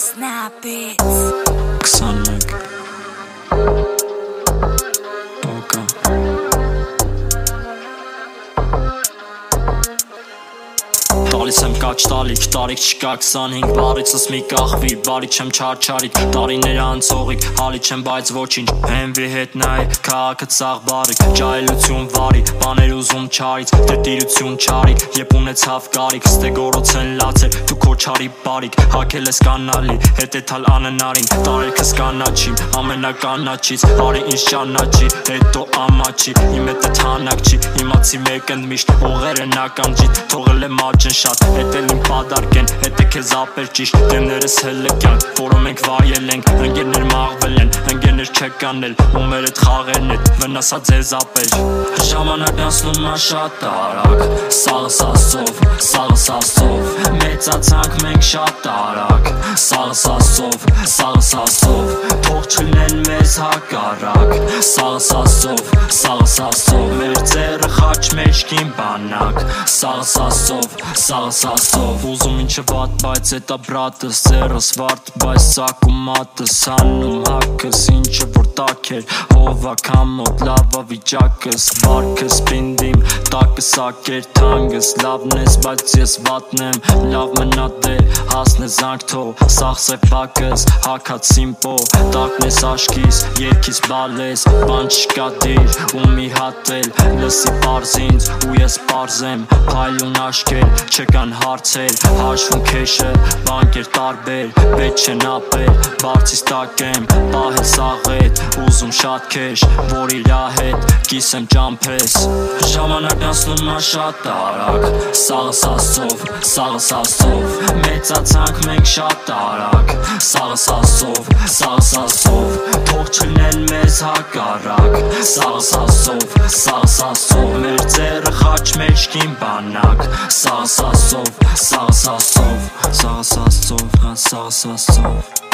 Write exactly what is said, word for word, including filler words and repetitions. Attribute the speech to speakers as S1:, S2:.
S1: Snap it.
S2: Xanax Boca Տալիս եմ կաչ տալիք, տարիք չկա քսանհինգ Բարիցս մի կախվի, բարի չեմ չարչարիք Տարիներ անցողիք, հալի չեմ բայց ոչինչ Հենվի հետ նայ, քաղաքը ծաղ բարիք Ջայլություն վարի, բաներ ուզում չարից Դե տիրություն չարիք, եբ ունեցավ կարիք Ստե գորոց են լացել, դու քո չարի բարիք Հակել ես կանալի, հետեթալ աննարին Տարերքս կանաչի, ամենականաչից Արի ինձ ճանաչի, հետո ամաչի Իմ հետ է թանակ չի, իմացի մեկ են միշտ Հողերը նականջիտ, թողել եմ աճն շատ Հետ էլ իմ պադարկ են, հետ է քեզ ապեր ճիշտ Դեմներս հելը կյանք, որը մենք վայել ենք Ընկերներ մաղվել են, ընկերներ չեք անել Ու մեր հետ խաղերն հետ, վնասա ձեզ ապեր Ժամանակն անցնում ա շատ արագ Սաղս աստով, սաղս աստով Մեծացանք մենք շատ արագ Սաղս աստով, սաղս աստով Թող չլնեն մեզ հակառակ Սաղս աստով, սաղս աստով Մեր ձերը խաչ մեջքին բանակ Սաղս աստով, սաղս աստով Ուզում ինչը վատ, բայց էտա բրատս Ձերս վարդ, բայց սակում մատս Հանում հակս, ինչը որ տակ էր Հովա կամոտ, լավա վիճակս Վարկս պինդիմ, տակս ակեր թանգս Լավն ես, բայց ես վատն եմ Լավ մնա դե, հասն է զանք թող Սաղս է պակս, հակած սիմպո Տակն ես աշկիս, երկիս բալես Բան չկա դիր, ու մի հատել Լսի պարզ ինձ, ու ես պարզ եմ Փայլուն աշկել, չկան հարցեր Հաշվում քեշը, բանկեր տարբեր Պետ չեն ապել, բարձից տակ եմ Պահել սաղետ, ուզում շատ քեշ Որ իրա հետ, կիսեմ ճամփես Ժամանակն անցնում ա շատ արագ Սաղս աստով, սաղս աստով Մեծացանք մենք շատ արագ Սաղս աստով, սաղս աստով Թող չլնեն մեզ հակառակ Սաղս աստով, սաղս աստով Մեր ձերը խաչ մեջքին բանակ Սաղս աստով, սաղս աստով Սաղս աստով, սաղս աստով